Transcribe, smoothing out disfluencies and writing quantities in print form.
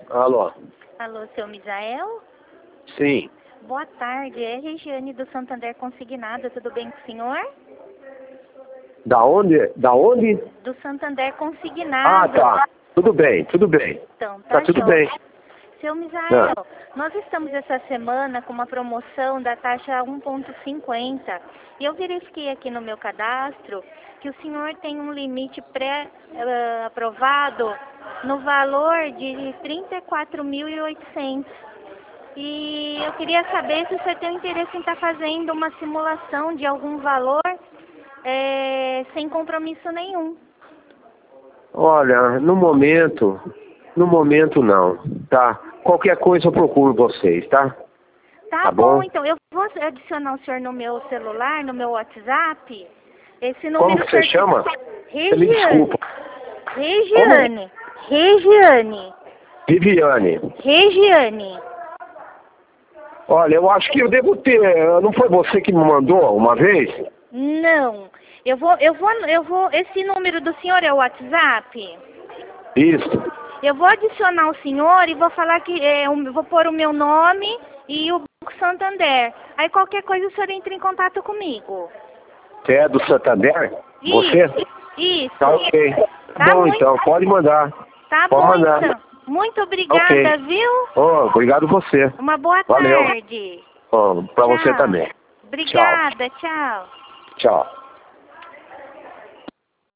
Alô? Alô, seu Misael? Sim. Boa tarde, é Regiane do Santander Consignado, tudo bem com o senhor? Da onde? Da onde? Do Santander Ah, Consignado. tá. Tudo bem, tudo bem. Então, Tá tudo joia. bem. Seu Misael, Ah, nós estamos essa semana com uma promoção da taxa 1,50 e eu verifiquei aqui no meu cadastro que o senhor tem um limite pré-aprovado no valor de 34.800. E eu queria saber se você tem interesse em estar fazendo uma simulação de algum valor sem compromisso nenhum. olha, no momento não, tá? Qualquer coisa eu procuro vocês, tá? Tá bom, então eu vou adicionar o senhor no meu celular, no meu WhatsApp. Esse Como número que você chama? Você me Regiane. desculpa. Regiane. Regiane. Viviane. Regiane. Olha, eu acho que eu devo ter. Não foi você que me mandou uma vez? Não. Eu vou. Esse número do senhor é o WhatsApp? Isso. Eu vou adicionar o senhor e vou falar que vou pôr o meu nome e o Banco Santander. Aí qualquer coisa o senhor entra em contato comigo. Você é do Santander? Você? Isso. Tá ok. Tá Bom, muito, então, pode mandar. tá Pode bom, mandar. então. Muito obrigada, Ok. viu? Oh, obrigado você. Uma boa Valeu. tarde. Oh, pra você Tchau. também. Obrigada, tchau. Tchau.